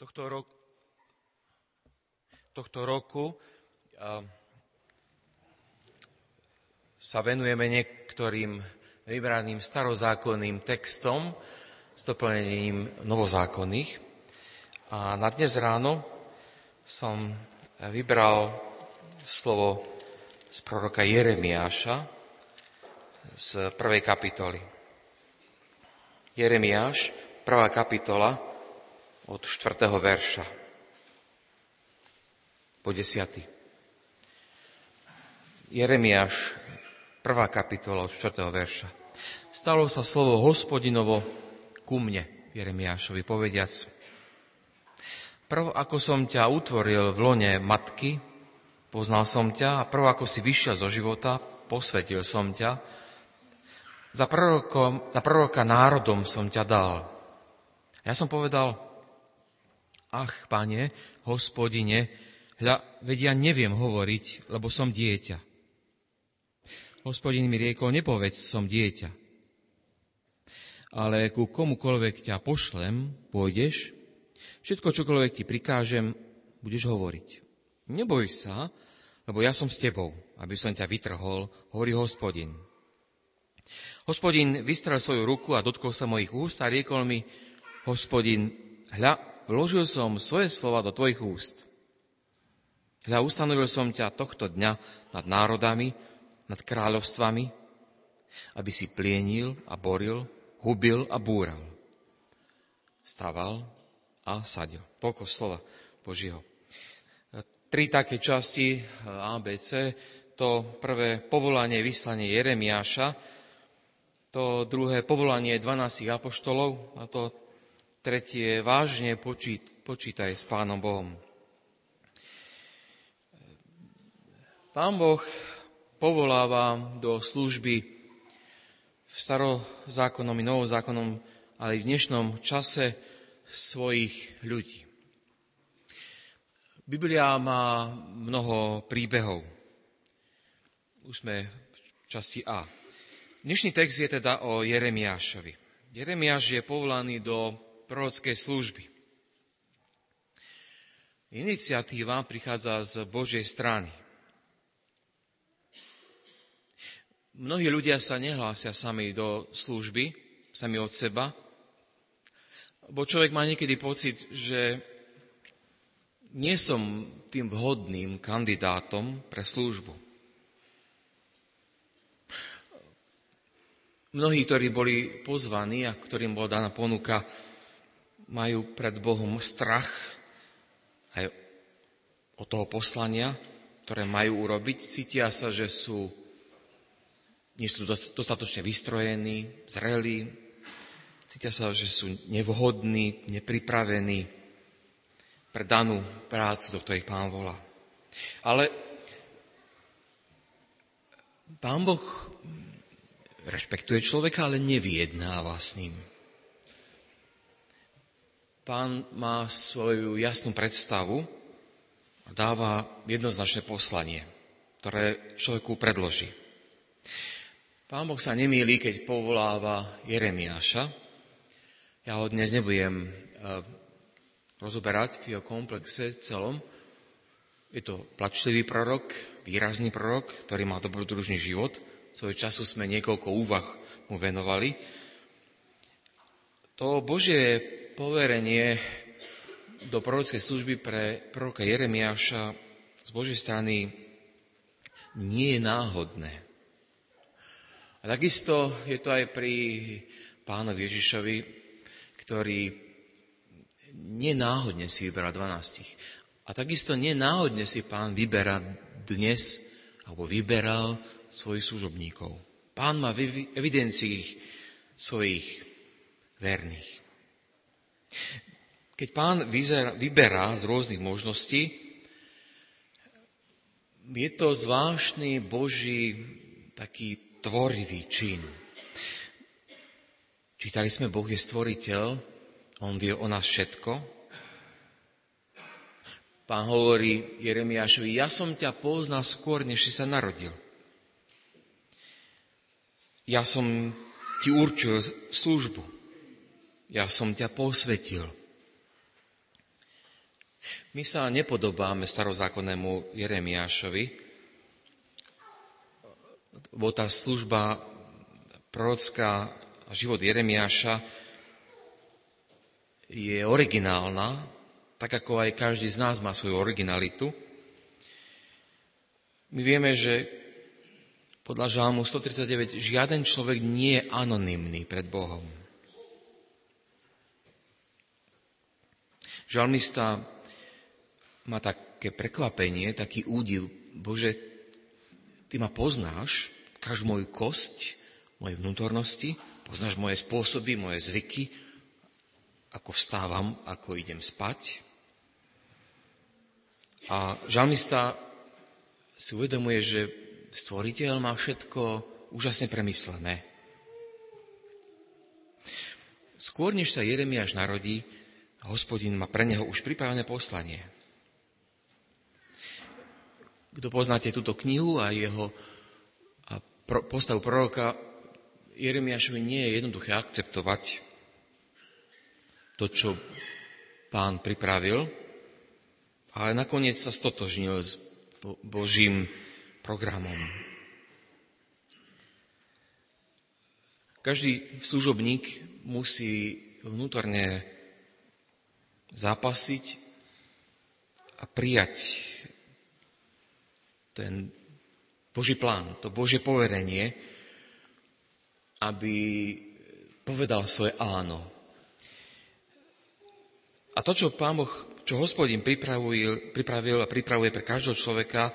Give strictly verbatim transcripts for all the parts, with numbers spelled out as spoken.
Tohto roku, tohto roku sa venujeme niektorým vybraným starozákonným textom s doplnením novozákonných. A na dnes ráno som vybral slovo z proroka Jeremiáša z prvej kapitoly. Jeremiáš, prvá kapitola, od štvrtého verša po desiaty. Jeremiáš, prvá kapitola, od štvrtého verša. Stalo sa slovo Hospodinovo ku mne, Jeremiášovi, povediac: Prv, ako som ťa utvoril v lone matky, poznal som ťa, a prv, ako si vyšiel zo života, posvetil som ťa. Za, prorokom, za proroka národom som ťa dal. Ja som povedal: Ach, Pane, Hospodine, hľa, veď ja neviem hovoriť, lebo som dieťa. Hospodin mi riekol: Nepovedz, som dieťa. Ale ku komukoľvek ťa pošlem, pôjdeš, všetko, čokoľvek ti prikážem, budeš hovoriť. Neboj sa, lebo ja som s tebou, aby som ťa vytrhol, hovorí Hospodin. Hospodin vystrel svoju ruku a dotkol sa mojich úst a riekol mi: Hospodin, hľa, vložil som svoje slova do tvojich úst. Hľa, ustanovil som ťa tohto dňa nad národami, nad kráľovstvami, aby si plienil a boril, hubil a búral. Staval a sadil. Toľko slova Božieho. Tri také časti á bé cé. To prvé povolanie, vyslanie Jeremiáša. To druhé povolanie dvanástich apoštolov. A to tretie vážne počít, počítaj s Pánom Bohom. Pán Boh povoláva do služby v starozákonnom i novozákonnom, ale i v dnešnom čase svojich ľudí. Biblia má mnoho príbehov. Už sme v časti A. Dnešný text je teda o Jeremiášovi. Jeremiáš je povolaný do prorockej služby. Iniciatíva prichádza z Božej strany. Mnohí ľudia sa nehlásia sami do služby, sami od seba, bo človek má niekedy pocit, že nie som tým vhodným kandidátom pre službu. Mnohí, ktorí boli pozvaní a ktorým bola daná ponuka, majú pred Bohom strach aj od toho poslania, ktoré majú urobiť. Cítia sa, že sú, nie sú dostatočne vystrojení, zrelí. Cítia sa, že sú nevhodní, nepripravení pre danú prácu, do ktorej Pán volá. Ale Pán Boh rešpektuje človeka, ale nevyjednáva s ním. Pán má svoju jasnú predstavu a dáva jednoznačné poslanie, ktoré človeku predloží. Pán Boh sa nemýli, keď povoláva Jeremiáša. Ja ho dnes nebudem rozoberať v jeho komplexe celom. Je to plačlivý prorok, výrazný prorok, ktorý má dobrodružný život. Svojho času sme niekoľko úvah mu venovali. To Božie poverenie do prorockej služby pre proroka Jeremiáša z Božej strany nie je náhodné. A takisto je to aj pri Pánovi Ježišovi, ktorý nenáhodne si vyberá dvanástich. A takisto nenáhodne si Pán vyberá dnes, alebo vyberal svojich služobníkov. Pán má v evidencii svojich verných. Keď Pán vyberá z rôznych možností, je to zvláštny Boží taký tvorivý čin. Čítali sme, Boh je stvoriteľ, on vie o nás všetko. Pán hovorí Jeremiášovi: Ja som ťa poznal skôr, než si sa narodil. Ja som ti určil službu. Ja som ťa posvetil. My sa nepodobáme starozákonnému Jeremiášovi, bo tá služba prorocká a život Jeremiáša je originálna, tak ako aj každý z nás má svoju originalitu. My vieme, že podľa Žalmu stotridsaťdeväť žiaden človek nie je anonymný pred Bohom. Žalmista má také prekvapenie, taký údiv. Bože, ty ma poznáš, každú moju kosť, moje vnútornosti, poznáš moje spôsoby, moje zvyky, ako vstávam, ako idem spať. A žalmista si uvedomuje, že Stvoriteľ má všetko úžasne premyslené. Skôr, než sa Jeremiáš narodí, Hospodin má pre neho už pripravené poslanie. Kto poznáte túto knihu a jeho a pro, postavu proroka, Jeremiášovi nie je jednoduché akceptovať to, čo Pán pripravil, ale nakoniec sa stotožnil s Božím programom. Každý služobník musí vnútorne zápasiť a prijať ten Boží plán, to Božie poverenie, aby povedal svoje áno. A to, čo Pán Boh, čo Hospodin pripravil, pripravil a pripravuje pre každého človeka,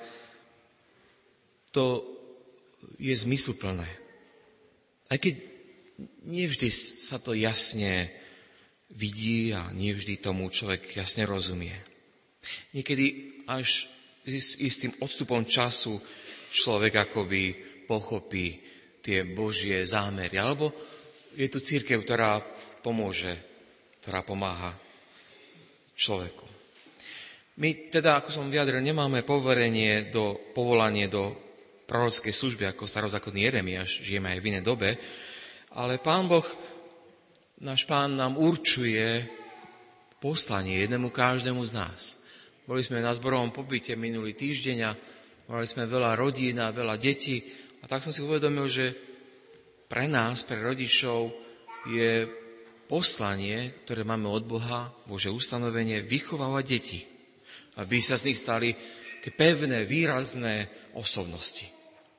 to je zmysluplné. Aj keď nevždy sa to jasne vidí a nevždy tomu človek jasne rozumie. Niekedy až s istým odstupom času človek akoby pochopí tie Božie zámery. Alebo je tu cirkev, ktorá pomôže, ktorá pomáha človeku. My teda, ako som vyjadril, nemáme poverenie do, povolanie do prorockej služby, ako starozákonný Jeremiáš, žijeme aj v inej dobe, ale Pán Boh, náš Pán nám určuje poslanie jednému každému z nás. Boli sme na zborovom pobyte minulý týždeň a mali sme veľa rodín a veľa detí a tak som si uvedomil, že pre nás, pre rodičov je poslanie, ktoré máme od Boha, Bože ustanovenie, vychovávať deti, aby sa z nich stali také pevné, výrazné osobnosti.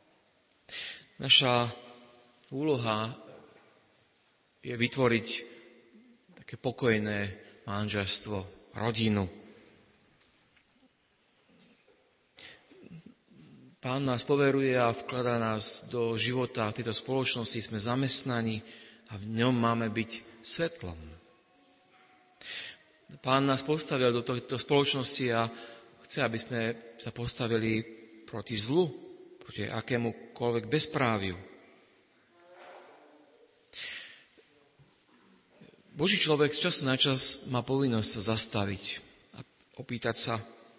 Naša úloha je vytvoriť také pokojné manželstvo, rodinu. Pán nás poveruje a vkladá nás do života v tejto spoločnosti. Sme zamestnaní a v ňom máme byť svetlom. Pán nás postavil do tejto spoločnosti a chce, aby sme sa postavili proti zlu, proti akémukoľvek bezpráviu. Boží človek z času na čas má povinnosť sa zastaviť a opýtať sa,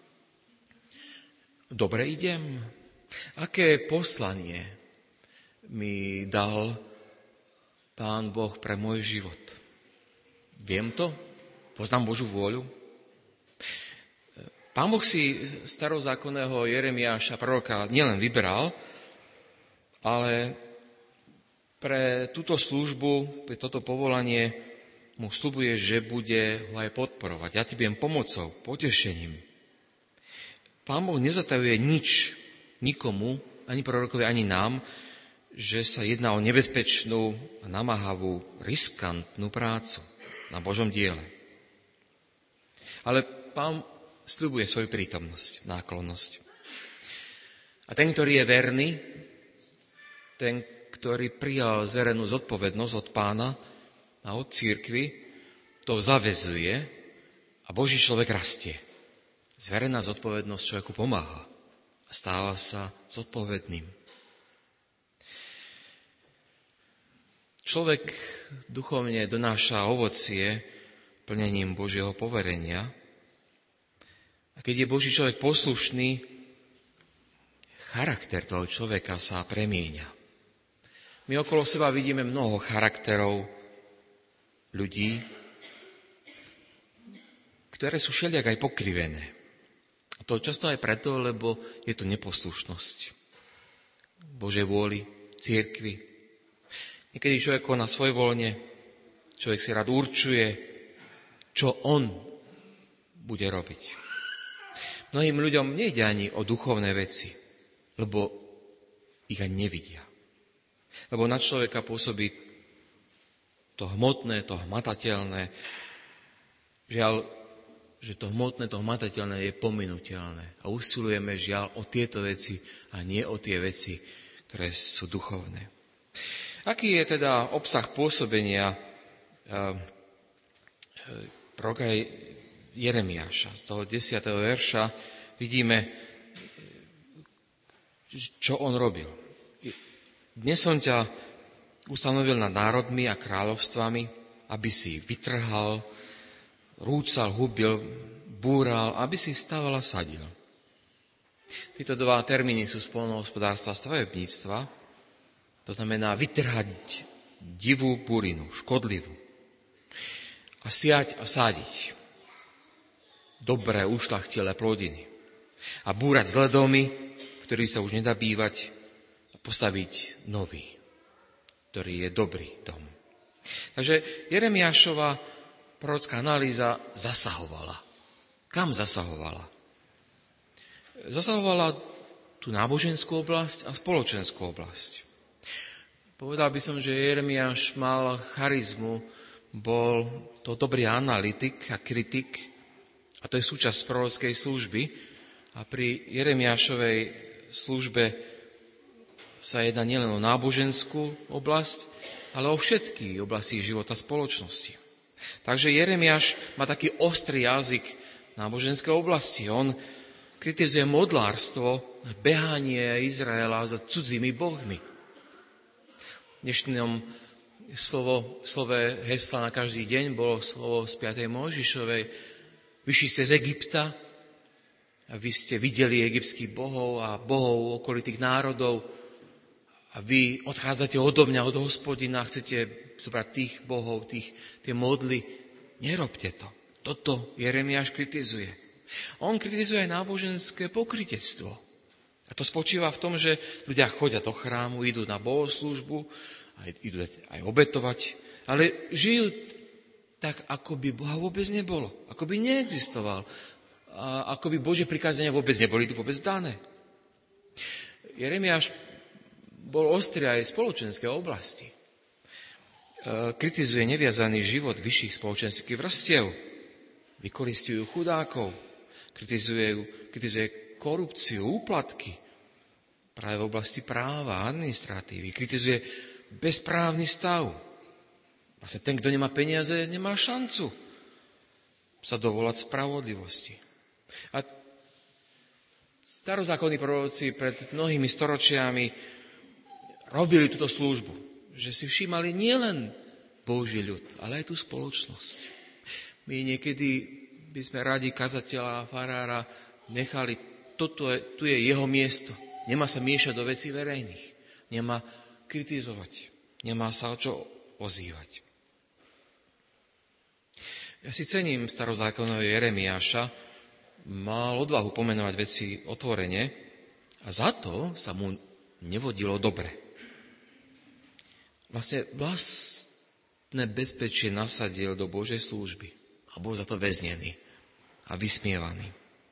dobre idem? Aké poslanie mi dal Pán Boh pre môj život? Viem to? Poznám Božú vôľu? Pán Boh si starozákonného Jeremiáša, proroka, nielen vybral, ale pre túto službu, pre toto povolanie mu sľubuje, že bude ho aj podporovať. Ja ti budem pomocou, potešením. Pán Boh nezatajuje nič nikomu, ani prorokovi, ani nám, že sa jedná o nebezpečnú, namáhavú, riskantnú prácu na Božom diele. Ale Pán sľubuje svoju prítomnosť, náklonnosť. A ten, ktorý je verný, ten, ktorý prijal zverenú zodpovednosť od Pána a od cirkvi, to zavezuje a Boží človek rastie. Zverená zodpovednosť človeku pomáha a stáva sa zodpovedným. Človek duchovne donáša ovocie plnením Božieho poverenia. A keď je Boží človek poslušný, charakter toho človeka sa premieňa. My okolo seba vidíme mnoho charakterov ľudí, ktoré sú všelijak aj pokrivené. A to často aj preto, lebo je to neposlušnosť Božej vôli, cirkvi. Niekedy človek koná svojvoľne, človek si rád určuje, čo on bude robiť. Mnohým ľuďom nejde ani o duchovné veci, lebo ich ani nevidia. Lebo na človeka pôsobí to hmotné, to hmatateľné. Žiaľ, že to hmotné, to hmatateľné je pominuteľné. A usilujeme, žiaľ, o tieto veci a nie o tie veci, ktoré sú duchovné. Aký je teda obsah pôsobenia proroka Jeremiáša? Z toho desiateho verša vidíme, čo on robil. Dnes som ťa ustanovil nad národmi a kráľovstvami, aby si vytrhal, rúcal, hubil, búral, aby si staval a sadil. Tieto dva termíny sú z poľnohospodárstva a stavebníctva. To znamená vytrhať divú burinu, škodlivú. A siať a sádiť dobré, ušľachtilé plodiny. A búrať zlé domy, ktorý sa už nedá bývať, a postaviť nový, ktorý je dobrý dom. Takže Jeremiášova prorocká analýza zasahovala. Kam zasahovala? Zasahovala tú náboženskú oblasť a spoločenskú oblasť. Povedal by som, že Jeremiáš mal charizmu, bol to dobrý analytik a kritik, a to je súčasť prorockej služby. A pri Jeremiášovej službe sa jedná nielen o náboženskú oblasť, ale o všetky oblasti života spoločnosti. Takže Jeremiáš má taký ostrý jazyk náboženskej oblasti. On kritizuje modlárstvo, behanie Izraela za cudzými bohmi. V dnešnom slovo, slove hesla na každý deň bolo slovo z piatej Mojžišovej. Vyšli ste z Egypta a vy ste videli egyptských bohov a bohov okolitých národov a vy odchádzate odo mňa, od Hospodina, chcete zobrať tých bohov, tých, tie modly. Nerobte to. Toto Jeremiáš kritizuje. On kritizuje aj náboženské pokrytectvo. A to spočíva v tom, že ľudia chodia do chrámu, idú na bohoslúžbu, aj, idú aj obetovať, ale žijú tak, ako by Boha vôbec nebolo. Ako by neexistoval. A ako by Božie prikázania vôbec neboli tu vôbec dané. Jeremiáš bol ostrý aj v spoločenskej oblasti. Kritizuje neviazaný život vyšších spoločenských vrstiev. Vykoristujú chudákov. Kritizuje, kritizuje korupciu, úplatky. Práve v oblasti práva, administratívy. Kritizuje bezprávny stav. Vlastne ten, kto nemá peniaze, nemá šancu sa dovolať spravodlivosti. A starozákonní proroci pred mnohými storočiami robili túto službu, že si všímali nielen Boží ľud, ale aj tú spoločnosť. My niekedy by sme radi kazateľa a farára nechali, toto je, tu je jeho miesto. Nemá sa miešať do vecí verejných. Nemá kritizovať. Nemá sa o čo ozývať. Ja si cením starozákonného Jeremiáša, mal odvahu pomenovať veci otvorene a za to sa mu nevodilo dobre. Vlastne vlastné bezpečie nasadil do Božej služby a bol za to väznený a vysmievaný.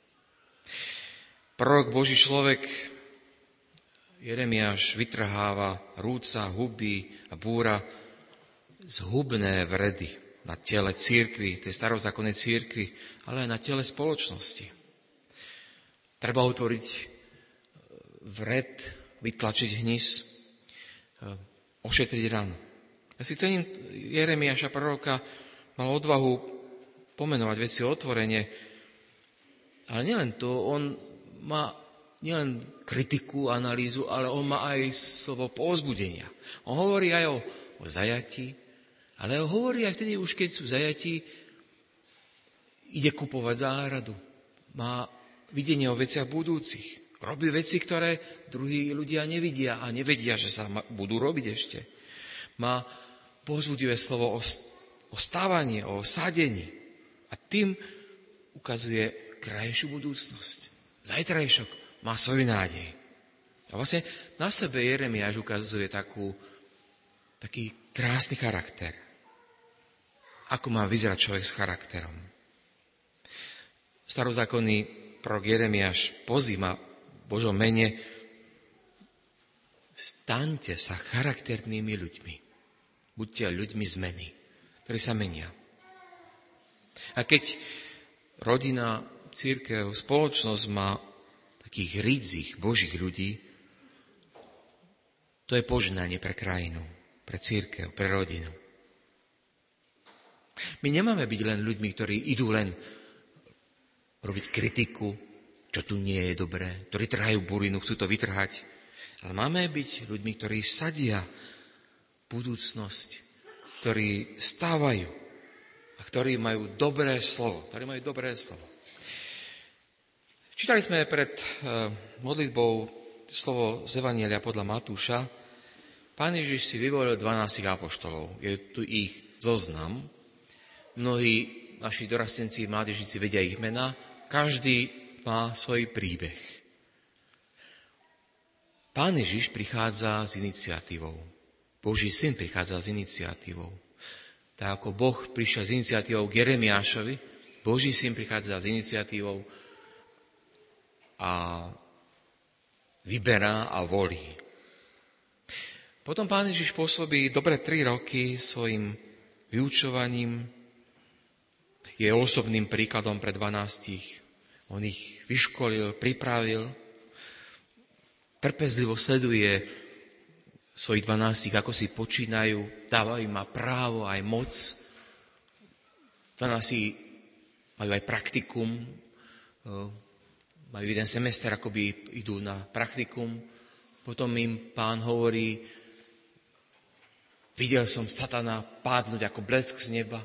Prorok Boží človek Jeremiáš vytrháva, rúca, hubí a búra zhubné vredy na tele cirkvi, tej starozákonnej cirkvi, ale aj na tele spoločnosti. Treba utvoriť vred, vytlačiť hnis, ošetriť ranu. Ja si cením Jeremiáša proroka, mal odvahu pomenovať veci otvorene, ale nielen to, on má nielen kritiku, analýzu, ale on má aj slovo povzbudenia. On hovorí aj o, o zajatí, ale on hovorí aj vtedy už, keď sú zajatí, ide kupovať záhradu. Má videnie o veciach budúcich. Robí veci, ktoré druhí ľudia nevidia a nevedia, že sa budú robiť ešte. Má povzbudivé slovo o, o stávaní, o sadení. A tým ukazuje krajšiu budúcnosť. Zajtrajšok má svoju nádej. A vlastne na sebe Jeremiáš ukazuje takú, taký krásny charakter. Ako má vyzerať človek s charakterom. Starozákonný prorok Jeremiáš pozýva v Božom mene: staňte sa charakternými ľuďmi. Buďte ľuďmi zmeny, ktorí sa menia. A keď rodina, cirkev, spoločnosť má takých rídzich Božích ľudí, to je požehnanie pre krajinu, pre cirkev, pre rodinu. My nemáme byť len ľuďmi, ktorí idú len robiť kritiku, čo tu nie je dobré, ktorí trhajú burinu, chcú to vytrhať. Ale máme byť ľuďmi, ktorí sadia budúcnosť, ktorí stávajú a ktorí majú dobré slovo. Ktorí majú dobré slovo. Čítali sme pred modlitbou slovo z Evanjelia podľa Matúša. Pán Ježiš si vyvolil dvanástich apoštolov. Je tu ich zoznam. Mnohí naši dorastenci, mládežníci vedia ich mená. Každý má svoj príbeh. Pán Ježiš prichádza s iniciatívou. Boží syn prichádza s iniciatívou. Tak ako Boh prišiel s iniciatívou k Jeremiášovi, Boží syn prichádza s iniciatívou a vyberá a volí. Potom Pán Ježiš pôsobí dobre tri roky svojim vyučovaním. Je osobným príkladom pre dvanástich. On ich vyškolil, pripravil. Trpezlivo sleduje svojich dvanástich, ako si počínajú, dávajú im právo aj moc. dvanásti majú aj praktikum, majú jeden semester, akoby idú na praktikum. Potom im Pán hovorí: videl som satana pádnuť ako blesk z neba.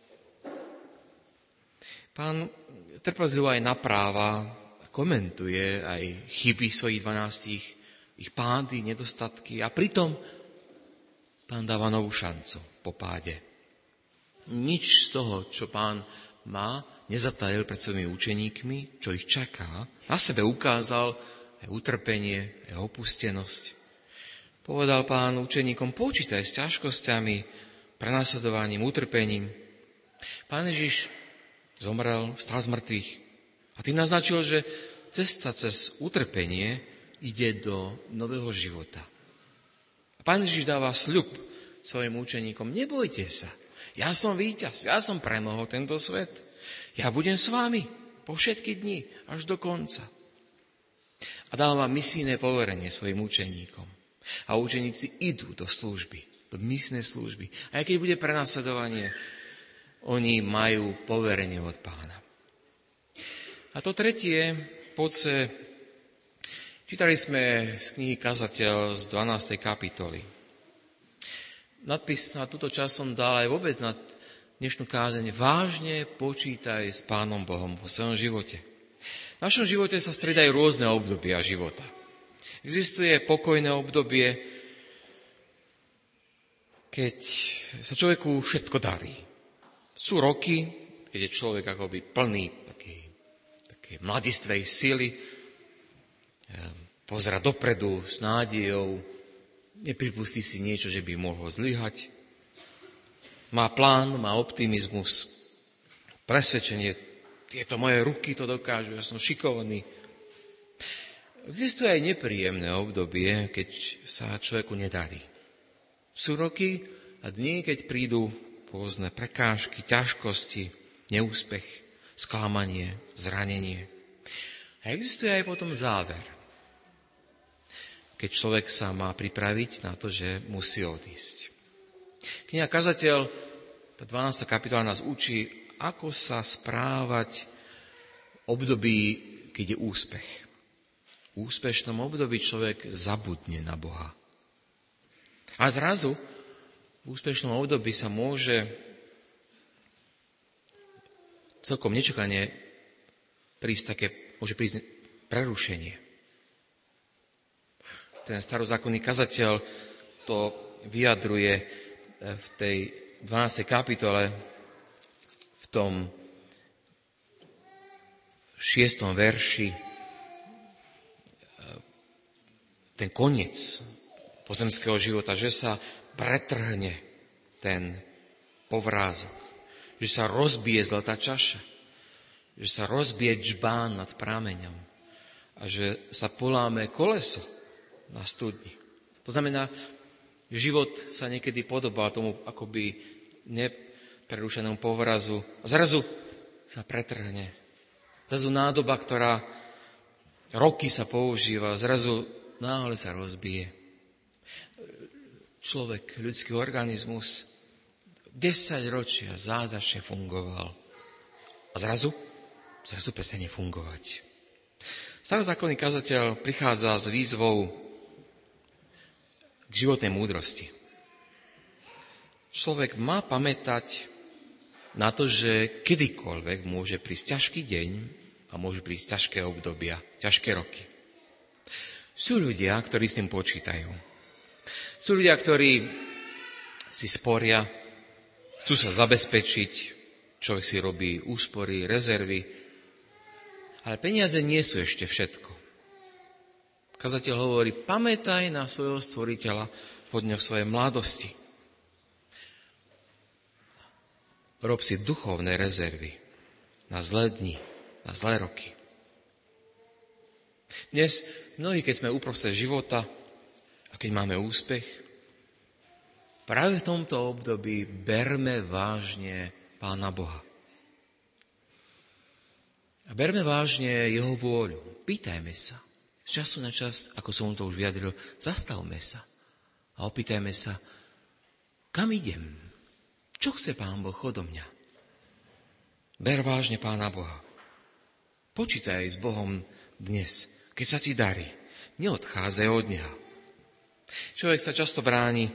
Pán trpezlivo aj napráva, komentuje aj chyby svojich dvanástich, ich pády, nedostatky a pritom Pán dáva novú šancu po páde. Nič z toho, čo Pán má, nezatajil pred svojimi učeníkmi, čo ich čaká. Na sebe ukázal aj utrpenie, aj opustenosť. Povedal Pán učeníkom: počítaj s ťažkosťami, prenasledovaním, utrpením. Pán Ježiš zomrel, vstal z mŕtvych. A tým naznačil, že cesta cez utrpenie ide do nového života. A Pán Ježiš dáva sľub svojim učeníkom: nebojte sa, ja som víťaz, ja som premohol tento svet. Ja budem s vami po všetky dni, až do konca. A dáva misijné poverenie svojim učeníkom. A učeníci idú do služby, do misijnej služby. A keď bude prenasledovanie, oni majú poverenie od Pána. A to tretie, poďme, čítali sme z knihy Kazateľ z dvanástej kapitoly. Nadpis na túto časť som dal aj vôbec na dnešnú kázeň: vážne počítaj s Pánom Bohom vo svojom živote. V našom živote sa striedajú rôzne obdobia života. Existuje pokojné obdobie, keď sa človeku všetko darí. Sú roky, keď je človek akoby plný takej, takej mladistvej sily, pozerá dopredu s nádejou, nepripustí si niečo, že by mohol zlyhať. Má plán, má optimizmus, presvedčenie: tieto moje ruky to dokážu, ja som šikovný. Existuje aj nepríjemné obdobie, keď sa človeku nedarí. Sú roky a dni, keď prídu rôzne prekážky, ťažkosti, neúspech, sklamanie, zranenie. A existuje aj potom záver, keď človek sa má pripraviť na to, že musí odísť. Kniha Kazateľ, tá dvanásta kapitola, nás učí, ako sa správať v období, keď je úspech. V úspešnom období človek zabudne na Boha. A zrazu v úspešnom období sa môže celkom nečakane prísť také, môže prísť prerušenie. Ten starozákonný kazateľ to vyjadruje v tej dvanástej kapitole v tom šiestom verši ten koniec pozemského života, že sa pretrhne ten povrázok, že sa rozbije zlatá čaša, že sa rozbije džbán nad prámeňom a že sa poláme koleso na studni. To znamená, život sa niekedy podobá tomu akoby neprerušenému povrazu a zrazu sa pretrhne. Zrazu nádoba, ktorá roky sa používa, zrazu náhle sa rozbije. Človek, ľudský organizmus desať ročia zázračne fungoval. A zrazu, zrazu prestane fungovať. Starozákonný kazateľ prichádza s výzvou k životnej múdrosti. Človek má pamätať na to, že kedykoľvek môže prísť ťažký deň a môžu prísť ťažké obdobia, ťažké roky. Sú ľudia, ktorí s tým počítajú. Sú ľudia, ktorí si sporia, chcú sa zabezpečiť, človek si robí úspory, rezervy, ale peniaze nie sú ešte všetko. Kazateľ hovorí, pamätaj na svojho stvoriteľa v dňoch svojej mladosti. Rob si duchovné rezervy na zlé dni, na zlé roky. Dnes mnohí, keď sme uprostred života a keď máme úspech, práve v tomto období berme vážne Pána Boha. A berme vážne jeho vôľu. Pýtajme sa. Z času na čas, ako som to už vyjadril, zastavme sa a opýtajme sa, kam idem? Čo chce Pán Boh odo mňa? Ber vážne Pána Boha. Počítaj s Bohom dnes, keď sa ti darí. Neodchádzaj od Neho. Človek sa často bráni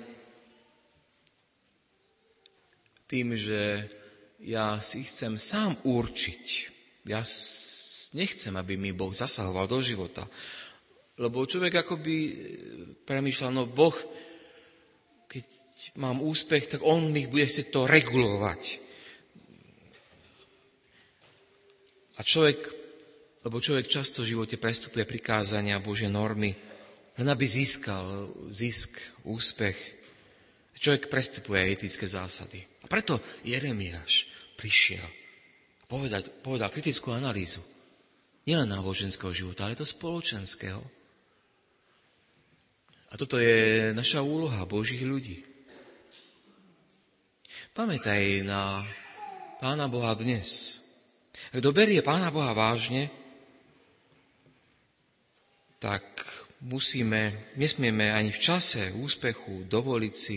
tým, že ja si chcem sám určiť. Ja nechcem, aby mi Boh zasahoval do života. Lebo človek akoby premýšľa, no Boh, keď mám úspech, tak on mi bude chcieť to regulovať. A človek, lebo človek často v živote prestupuje prikázania Božie normy, len aby získal zisk, úspech. Človek prestupuje etické zásady. A preto Jeremiáš prišiel a povedal, povedal kritickú analýzu. Nielen náboženského života, ale to spoločenského. A toto je naša úloha Božích ľudí. Pamätaj na Pána Boha dnes. Kto berie Pána Boha vážne, tak musíme, nesmieme ani v čase úspechu dovoliť si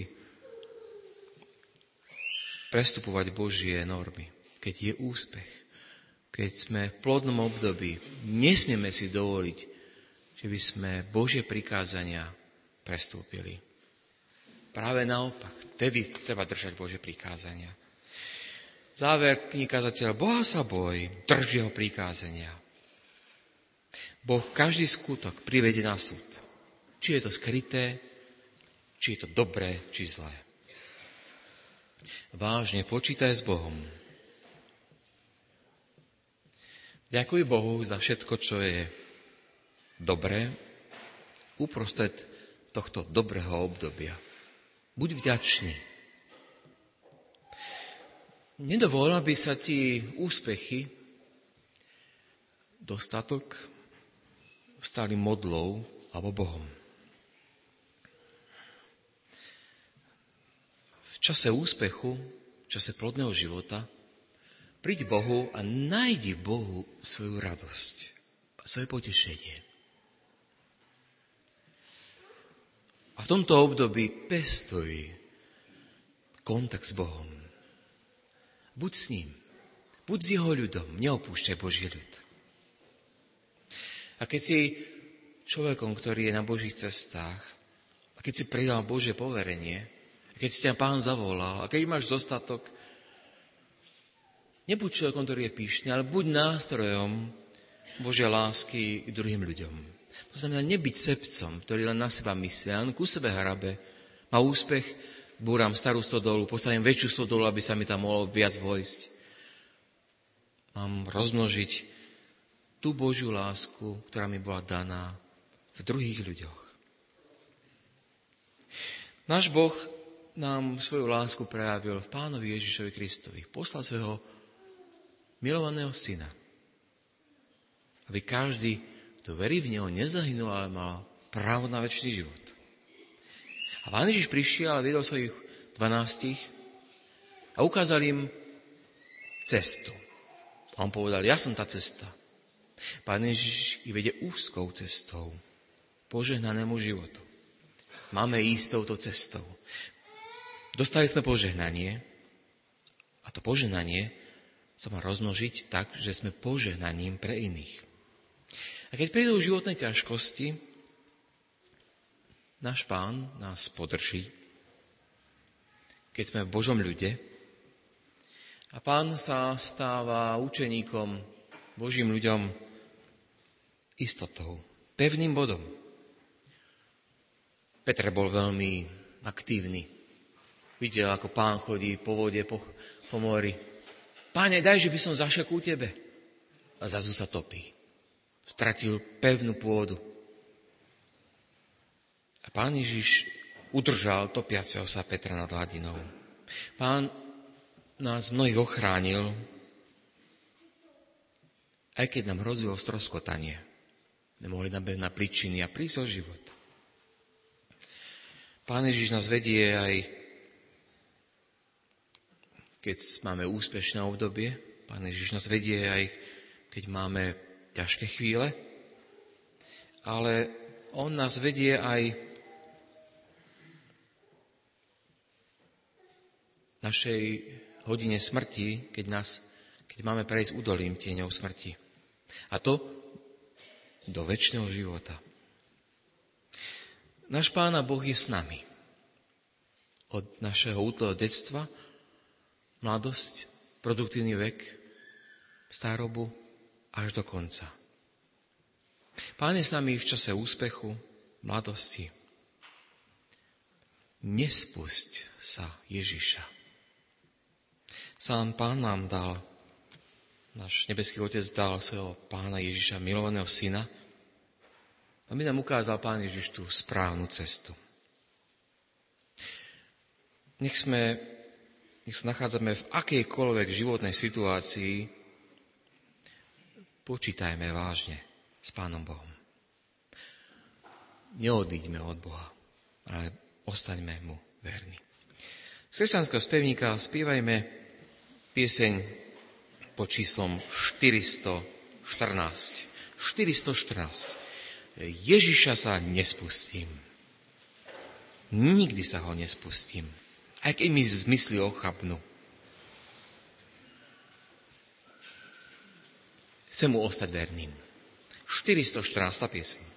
prestupovať Božie normy. Keď je úspech, keď sme v plodnom období, nesmieme si dovoliť, že by sme Božie prikázania prestúpili. Práve naopak, tedy treba držať Božie prikázania. Záver knihy kazateľa, Boha sa boj, drž jeho prikázania. Boh každý skutok privedie na súd. Či je to skryté, či je to dobré, či zlé. Vážne počítaj s Bohom. Ďakuj Bohu za všetko, čo je dobré uprostred tohto dobrého obdobia. Buď vďačný. Nedovol, aby sa ti úspechy, dostatok stali modlou alebo Bohom. V čase úspechu, v čase plodného života, príď Bohu a nájdi Bohu svoju radosť a svoje potešenie. A v tomto období pestuj kontakt s Bohom. Buď s ním, buď s jeho ľudom, neopúšťaj Boží ľud. A keď si človekom, ktorý je na Božích cestách, a keď si prijal Božie poverenie, a keď si ťa Pán zavolal, a keď máš dostatok, nebuď človekom, ktorý je pyšný, ale buď nástrojom Božej lásky k druhým ľuďom. To znamená nebyť sebcom, ktorý len na seba myslí, len ku sebe hrabe, má úspech, búram starú stodolu, postavím väčšiu stodolu, aby sa mi tam mohlo viac vojsť. Mám rozmnožiť tú Božiu lásku, ktorá mi bola daná v druhých ľuďoch. Náš Boh nám svoju lásku prejavil v Pánovi Ježišovi Kristovi. Poslal svojho milovaného syna, aby každý, kto verí v neho, nezahynul, ale mal právo na večný život. A Pán Ježiš prišiel a viedol svojich dvanástich a ukázal im cestu. A on povedal, ja som tá cesta. Pán Ježiš ich vedie úzkou cestou, požehnanému životu. Máme ísť touto cestou. Dostali sme požehnanie a to požehnanie sa má rozmnožiť tak, že sme požehnaním pre iných. A keď prídu životné ťažkosti, náš Pán nás podrží, keď sme v Božom ľude a Pán sa stáva učeníkom, Božím ľuďom istotou, pevným bodom. Peter bol veľmi aktívny. Videl, ako Pán chodí po vode, po, po mori. Páne, daj, že by som zašiel ku tebe. A zrazu sa topí. Stratil pevnú pôdu. A Pán Ježiš udržal topiaceho sa Petra nad hladinou. Pán nás mnohých ochránil, aj keď nám hrozilo stroskotanie. Nemohli nám behnúť na príčiny a prísť o život. Pán Ježiš nás vedie aj, keď máme úspešné obdobie. Pán Ježiš nás vedie aj, keď máme ťažké chvíle. Ale on nás vedie aj v našej hodine smrti, keď, nás, keď máme prejsť údolím tieňou smrti. A to do večného života. Náš Pán a Boh je s nami. Od našeho útleho detstva, mladosť, produktívny vek, starobu až do konca. Pán je s nami v čase úspechu, mladosti. Nespusť sa Ježiša. Sám Pán nám dal, náš nebeský Otec dal svojho Pána Ježiša, milovaného syna, aby nám ukázal Pán Ježiš tú správnu cestu. Nech sme, nech sa nachádzame v akejkoľvek životnej situácii, počítajme vážne s Pánom Bohom. Neodíďme od Boha, ale ostaňme mu verní. Z kresťanského spevníka spievajme pieseň pod číslom štyristoštrnásť. štyristoštrnásť. Ježiša sa nespustím. Nikdy sa ho nespustím. Aj keď mi zmysly ochabnú. Chcem mu ostať verným. štyristoštrnásť. pieseň.